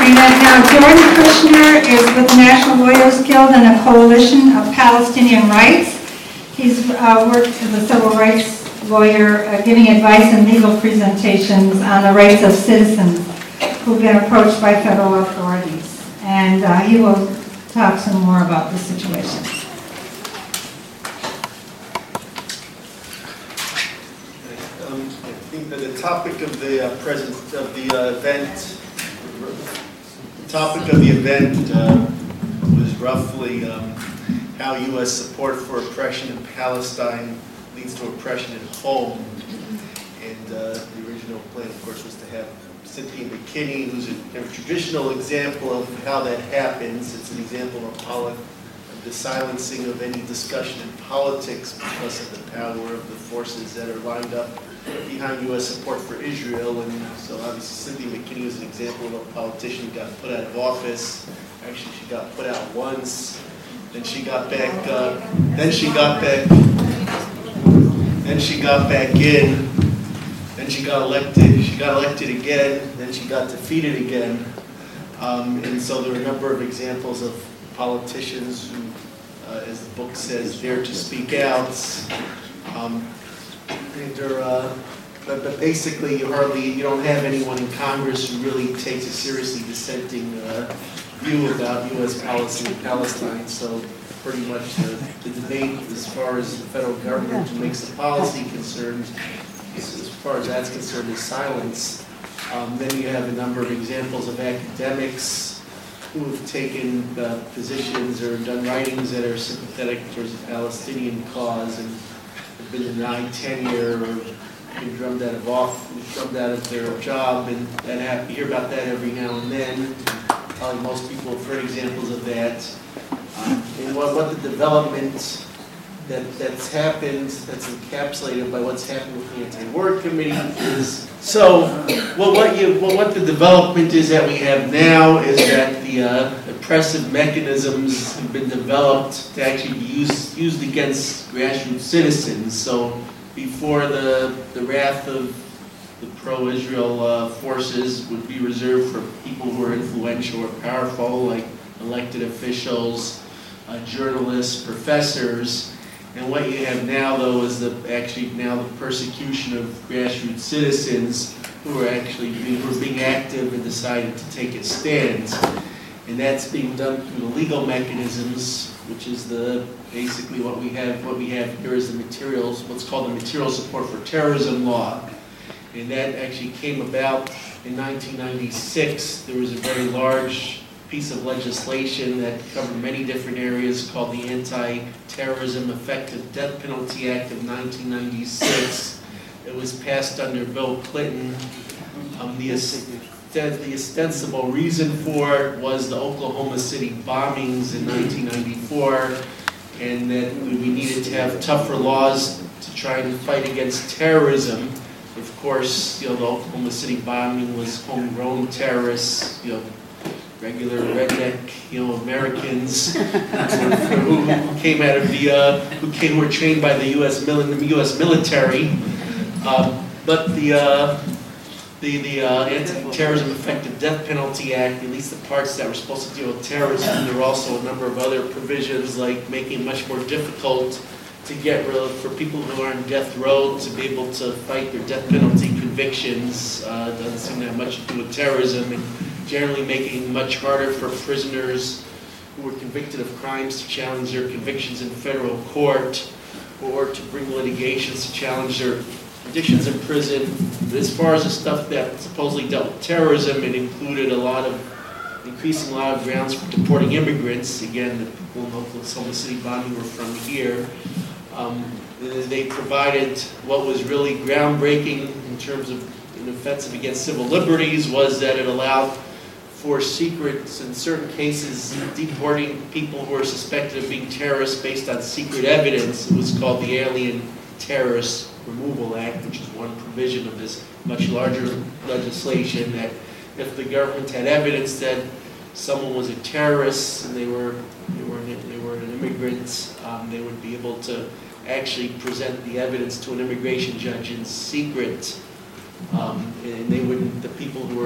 And now Jordan Kushner is with the National Lawyers Guild and a coalition of Palestinian rights. He's worked as a civil rights lawyer, giving advice and legal presentations on the rights of citizens who've been approached by federal authorities. And he will talk some more about the situation. I think that the topic of the event was roughly how U.S. support for oppression in Palestine leads to oppression at home. And the original plan, of course, was to have Cynthia McKinney, who's a traditional example of how that happens. It's an example of the silencing of any discussion in politics because of the power of the forces that are lined up behind U.S. support for Israel. And so obviously Cynthia McKinney was an example of a politician who got put out of office. Actually, she got put out once, then she got back, then she got back in, then she got elected again, then she got defeated again. And so there are a number of examples of politicians who, as the book says, dare to speak out. But basically, you don't have anyone in Congress who really takes a seriously dissenting view about U.S. policy in Palestine. So pretty much the debate, as far as the federal government who makes the policy concerned, as far as that's concerned, is silence. Then you have a number of examples of academics who have taken positions or done writings that are sympathetic towards the Palestinian cause and have been denied tenure or been drummed out of their job, and you hear about that every now and then. Probably most people have heard examples of that. And what the development that's happened, that's encapsulated by what's happened with the Anti-War Committee is. So, what the development is that we have now is that the oppressive mechanisms have been developed to actually be used against grassroots citizens. So, before the wrath of the pro-Israel forces would be reserved for people who are influential or powerful, like elected officials, journalists, professors. And what you have now, though, is the persecution of grassroots citizens who are being active and decided to take a stand. And that's being done through the legal mechanisms, which is basically what we have here is what's called the Material Support for Terrorism law. And that actually came about in 1996. There was a very large piece of legislation that covered many different areas called the Anti-Terrorism Effective Death Penalty Act of 1996. It was passed under Bill Clinton. The ostensible reason for it was the Oklahoma City bombings in 1994, and that we needed to have tougher laws to try and fight against terrorism. Of course, the Oklahoma City bombing was homegrown terrorists, regular redneck, Americans who came out of who were trained by the U.S. military. But the Anti-Terrorism Effective Death Penalty Act, at least the parts that were supposed to deal with terrorism, there were also a number of other provisions, like making it much more difficult to get for people who are on death row to be able to fight their death penalty convictions. Doesn't seem to have much to do with terrorism, and generally making it much harder for prisoners who were convicted of crimes to challenge their convictions in federal court, or to bring litigations to challenge their conditions in prison. But as far as the stuff that supposedly dealt with terrorism, it included increasing a lot of grounds for deporting immigrants. Again, the people in Oklahoma City bombing were from here. They provided what was really groundbreaking in terms of an offensive against civil liberties was that it allowed for secrets, in certain cases, deporting people who are suspected of being terrorists based on secret evidence. It was called the Alien Terrorist Removal Act, which is one provision of this much larger legislation, that if the government had evidence that someone was a terrorist and they were an immigrant, they would be able to actually present the evidence to an immigration judge in secret, and they wouldn't. The people who were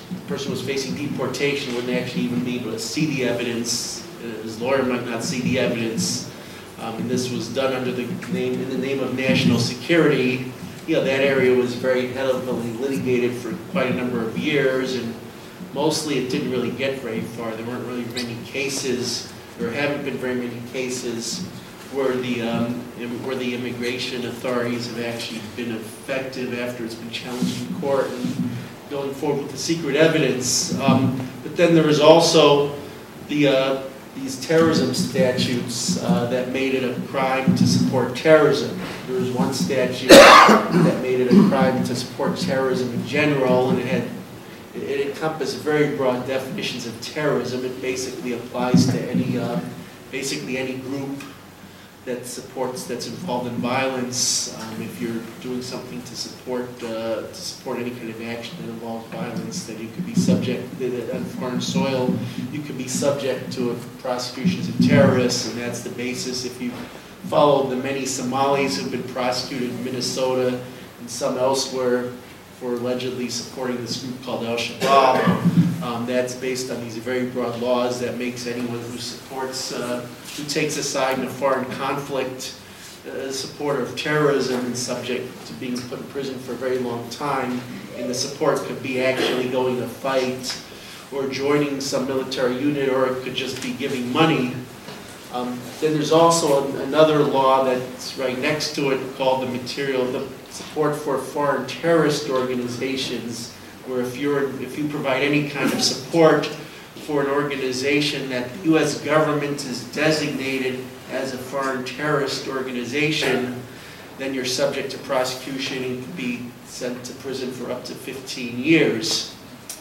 the person was facing deportation, wouldn't actually even be able to see the evidence. His lawyer might not see the evidence. And this was done under the name of national security. That area was very heavily litigated for quite a number of years, and mostly it didn't really get very far. There weren't really many cases, or haven't been very many cases, where the immigration authorities have actually been effective after it's been challenged in court and going forward with the secret evidence. But then there was also these terrorism statutes that made it a crime to support terrorism. There was one statute that made it a crime to support terrorism in general, and it encompassed very broad definitions of terrorism. It basically applies to any group that's involved in violence. If you're doing something to support any kind of action that involves violence, then you could be subject on foreign soil. You could be subject to prosecutions of terrorists, and that's the basis. If you follow the many Somalis who've been prosecuted in Minnesota and some elsewhere for allegedly supporting this group called Al-Shabaab, that's based on these very broad laws that makes anyone who supports, who takes a side in a foreign conflict, a supporter of terrorism, and subject to being put in prison for a very long time. And the support could be actually going to fight, or joining some military unit, or it could just be giving money. Then there's also another law that's right next to it called the support for foreign terrorist organizations, where if you provide any kind of support for an organization that the U.S. government is designated as a foreign terrorist organization, then you're subject to prosecution and can be sent to prison for up to 15 years.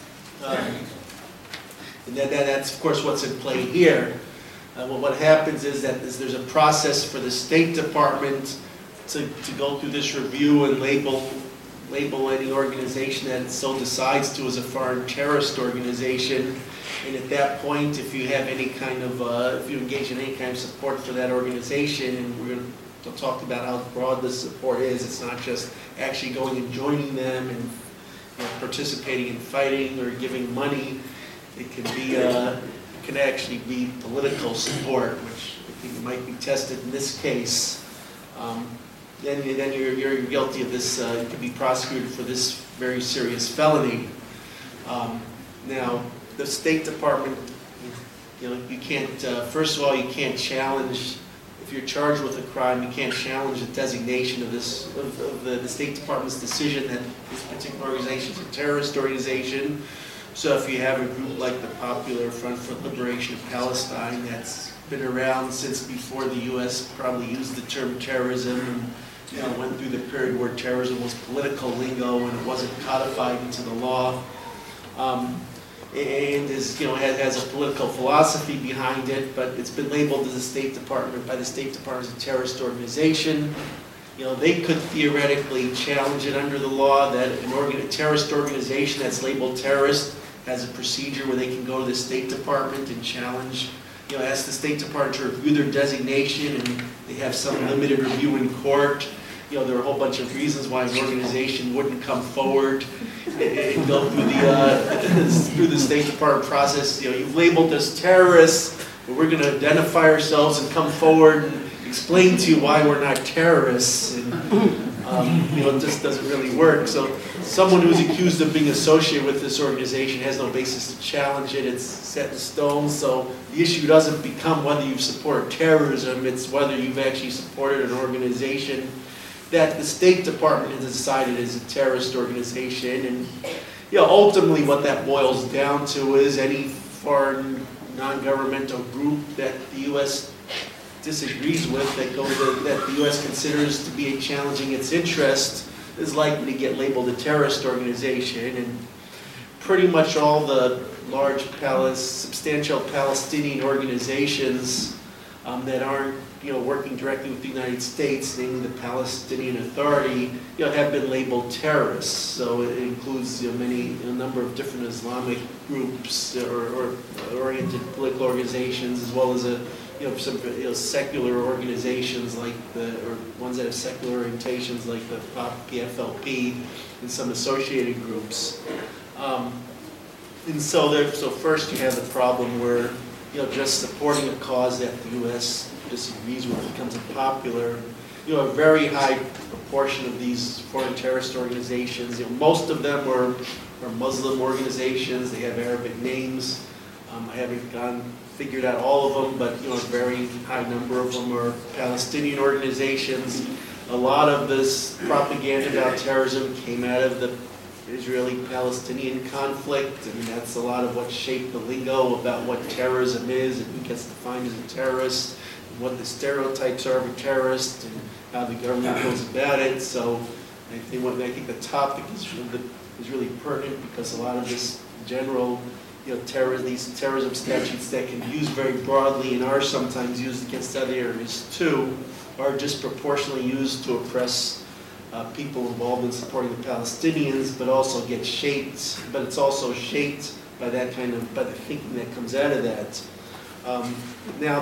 And that's, of course, what's in play here. Well, what happens is that there's a process for the State Department to go through this review and label any organization that it so decides to as a foreign terrorist organization. And at that point, if you have any kind of, if you engage in any kind of support for that organization, and we're going to talk about how broad the support is, it's not just actually going and joining them and participating in fighting or giving money. It can be, can actually be political support, which I think might be tested in this case. Then you're guilty of this. You could be prosecuted for this very serious felony. Now, the State Department, you can't. First of all, you can't challenge. If you're charged with a crime, you can't challenge the designation of the State Department's decision that this particular organization is a terrorist organization. So if you have a group like the Popular Front for the Liberation of Palestine that's been around since before the U.S. probably used the term terrorism, and went through the period where terrorism was political lingo and it wasn't codified into the law, and is has a political philosophy behind it, but it's been labeled as by the State Department as a terrorist organization. They could theoretically challenge it under the law that a terrorist organization that's labeled terrorist has a procedure where they can go to the State Department and challenge, ask the State Department to review their designation, and they have some limited review in court. There are a whole bunch of reasons why an organization wouldn't come forward and go through the State Department process. You've labeled us terrorists, but we're going to identify ourselves and come forward and explain to you why we're not terrorists. And it just doesn't really work. So someone who's accused of being associated with this organization has no basis to challenge it. It's set in stone. So the issue doesn't become whether you support terrorism. It's whether you've actually supported an organization that the State Department has decided is a terrorist organization. And ultimately what that boils down to is any foreign non-governmental group that the U.S. disagrees with, that the U.S. considers to be challenging its interest, is likely to get labeled a terrorist organization. And pretty much all the large, substantial Palestinian organizations that aren't working directly with the United States, namely the Palestinian Authority, have been labeled terrorists. So it includes a number of different Islamic groups or oriented political organizations, as well as some secular organizations or ones that have secular orientations like the PFLP and some associated groups. And so first you have the problem where, just supporting a cause that the U.S. disagrees with becomes unpopular. A very high proportion of these foreign terrorist organizations, most of them are Muslim organizations. They have Arabic names. I haven't figured out all of them, but a very high number of them are Palestinian organizations. A lot of this propaganda about terrorism came out of the Israeli-Palestinian conflict, and that's a lot of what shaped the lingo about what terrorism is and who gets defined as a terrorist, and what the stereotypes are of a terrorist, and how the government goes about it. So I think the topic is really pertinent because a lot of this general, these terrorism statutes that can be used very broadly and are sometimes used against other areas too, are disproportionately used to oppress people involved in supporting the Palestinians, but also it's also shaped by by the thinking that comes out of that. Now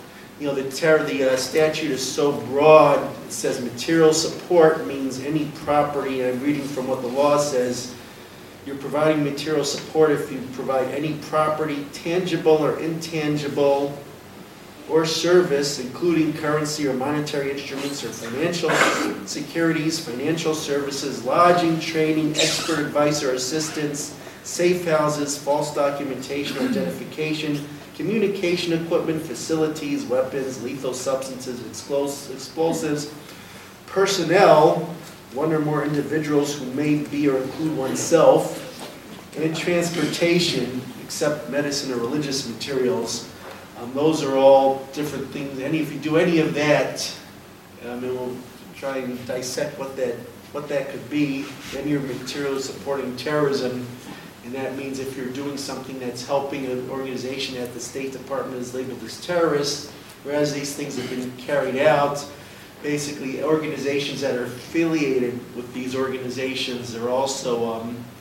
the statute is so broad. It says material support means any property, and I'm reading from what the law says. You're providing material support if you provide any property, tangible or intangible, or service, including currency or monetary instruments or financial securities, financial services, lodging, training, expert advice or assistance, safe houses, false documentation or identification, communication equipment, facilities, weapons, lethal substances, explosives, personnel, one or more individuals who may be or include oneself, and transportation, except medicine or religious materials. Those are all different things. If you do any of that, and we'll try and dissect what that could be, then you're material supporting terrorism. And that means if you're doing something that's helping an organization that the State Department has labeled as terrorist, whereas these things have been carried out, basically organizations that are affiliated with these organizations are also,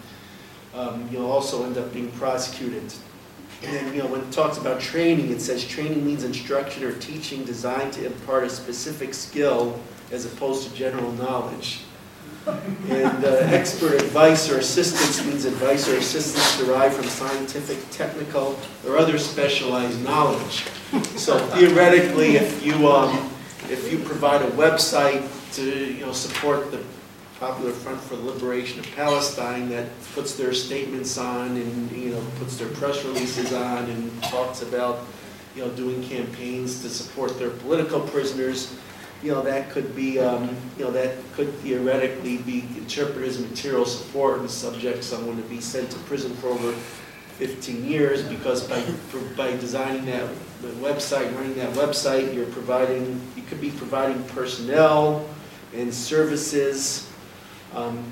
also end up being prosecuted. And then, when it talks about training, it says training means instruction or teaching designed to impart a specific skill as opposed to general knowledge. And expert advice or assistance means advice or assistance derived from scientific, technical, or other specialized knowledge. So theoretically, if you provide a website to support the Popular Front for the Liberation of Palestine that puts their statements on and puts their press releases on and talks about doing campaigns to support their political prisoners, that could be that could theoretically be interpreted as material support and subject someone to be sent to prison for over 15 years because by designing that website, running that website, you could be providing personnel and services. And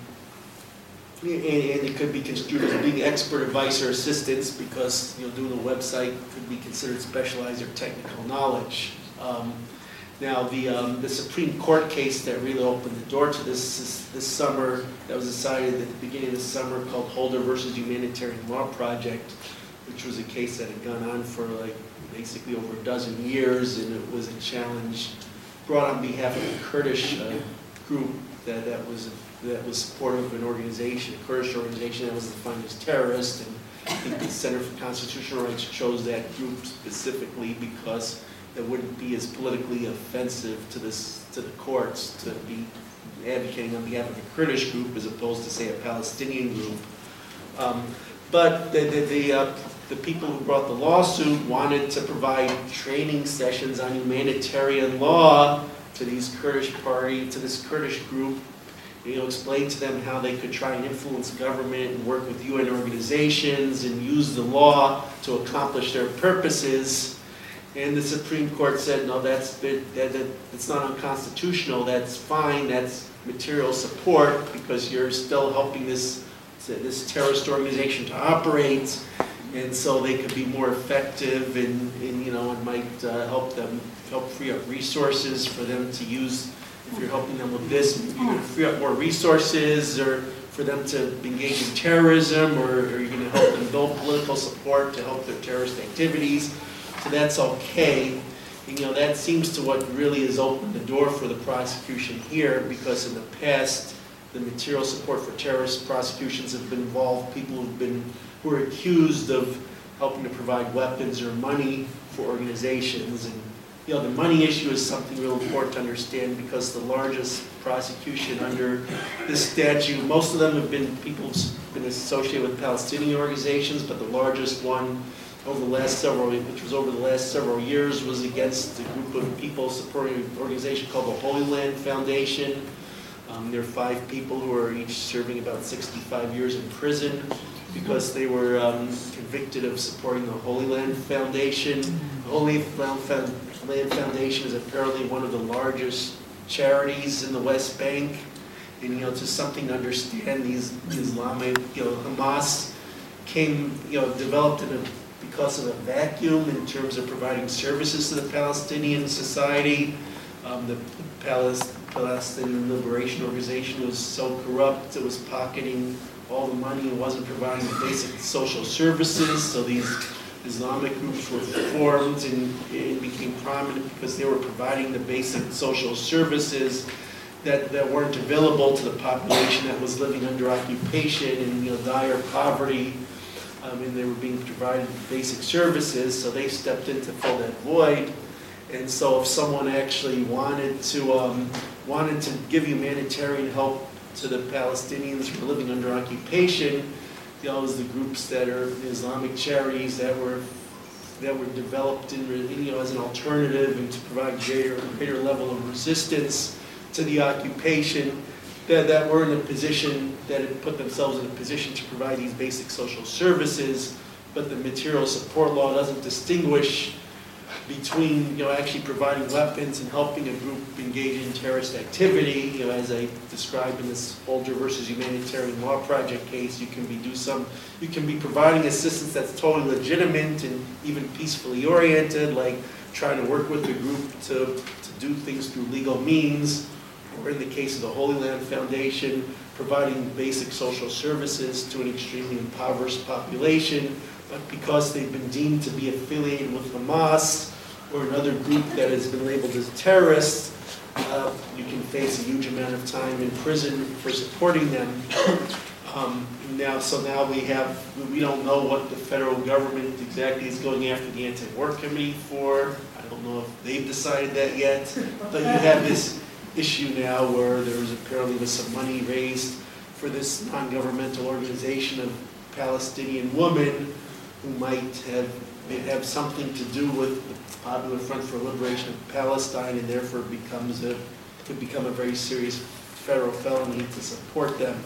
it could be construed as being expert advice or assistance because doing a website could be considered specialized or technical knowledge. Now the Supreme Court case that really opened the door to this summer, that was decided at the beginning of the summer, called Holder versus Humanitarian Law Project, which was a case that had gone on for basically over a dozen years, and it was a challenge brought on behalf of a Kurdish group that was supportive of an organization, a Kurdish organization that was defined as terrorist, and I think the Center for Constitutional Rights chose that group specifically because it wouldn't be as politically offensive to the courts to be advocating on behalf of a Kurdish group as opposed to, say, a Palestinian group. But the people who brought the lawsuit wanted to provide training sessions on humanitarian law to this Kurdish group. Explain to them how they could try and influence government and work with UN organizations and use the law to accomplish their purposes. And the Supreme Court said, no, that's not unconstitutional. That's fine. That's material support because you're still helping this terrorist organization to operate, and so they could be more effective and might help free up resources for them to use. If you're helping them with this, you're going to free up more resources, or for them to engage in terrorism, or you're going to help them build political support to help their terrorist activities. So that's okay. And, that seems to what really has opened the door for the prosecution here, because in the past, the material support for terrorist prosecutions have been involved, people who are accused of helping to provide weapons or money for organizations. And the money issue is something real important to understand, because the largest prosecution under this statute, most of them have been people who've been associated with Palestinian organizations, but the largest one over the last several years, was against a group of people supporting an organization called the Holy Land Foundation. There are 5 people who are each serving about 65 years in prison because they were convicted of supporting the Holy Land Foundation. The Holy Land Foundation is apparently one of the largest charities in the West Bank. And just something to understand, these Islamic, Hamas developed because of a vacuum in terms of providing services to the Palestinian society. The Palestinian Liberation Organization was so corrupt, it was pocketing all the money and wasn't providing the basic social services. So these Islamic groups were formed and became prominent because they were providing the basic social services that weren't available to the population that was living under occupation and dire poverty. And they were being provided basic services, so they stepped in to fill that void. And so if someone actually wanted to give humanitarian help to the Palestinians who were living under occupation, it was the groups that are Islamic charities that were developed as an alternative and to provide greater level of resistance to the occupation, that were in a position, that had put themselves in a position to provide these basic social services. But the material support law doesn't distinguish between actually providing weapons and helping a group engage in terrorist activity. As I described in this Folger versus Humanitarian Law Project case, you can be providing assistance that's totally legitimate and even peacefully oriented, like trying to work with the group to do things through legal means, or in the case of the Holy Land Foundation, providing basic social services to an extremely impoverished population. But because they've been deemed to be affiliated with Hamas or another group that has been labeled as terrorists, you can face a huge amount of time in prison for supporting them. Now we don't know what the federal government exactly is going after the Anti-War Committee for. I don't know if they've decided that yet. But you have this issue now where there was some money raised for this non-governmental organization of Palestinian women who might have something to do with the Popular Front for Liberation of Palestine, and therefore could become a very serious federal felony to support them.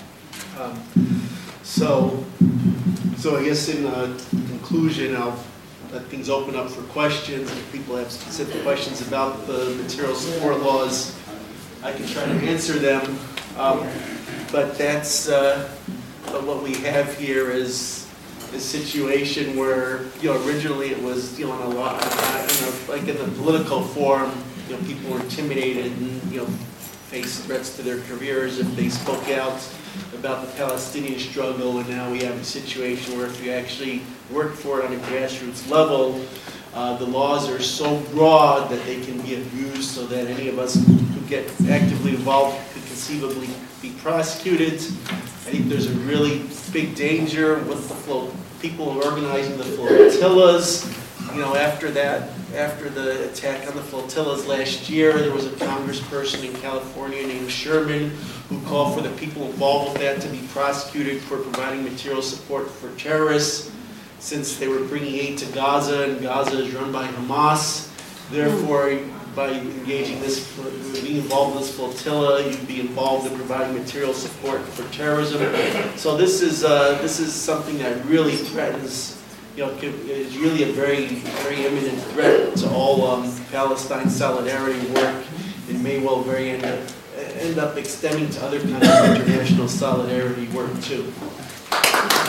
So I guess in conclusion, I'll let things open up for questions. If people have specific questions about the material support laws, I can try to answer them. But that's what we have here is a situation where originally it was in the political forum, people were intimidated and faced threats to their careers if they spoke out about the Palestinian struggle. And now we have a situation where if you actually work for it on a grassroots level, the laws are so broad that they can be abused, so that any of us who get actively involved could conceivably be prosecuted. I think there's a really big danger with the people who are organizing the flotillas. After the attack on the flotillas last year, there was a congressperson in California named Sherman who called for the people involved with that to be prosecuted for providing material support for terrorists, since they were bringing aid to Gaza, and Gaza is run by Hamas. Therefore, by being involved in this flotilla, you'd be involved in providing material support for terrorism. So this is something that really threatens, is really a very, very imminent threat to all Palestine solidarity work, and may well end up extending to other kinds of international solidarity work too.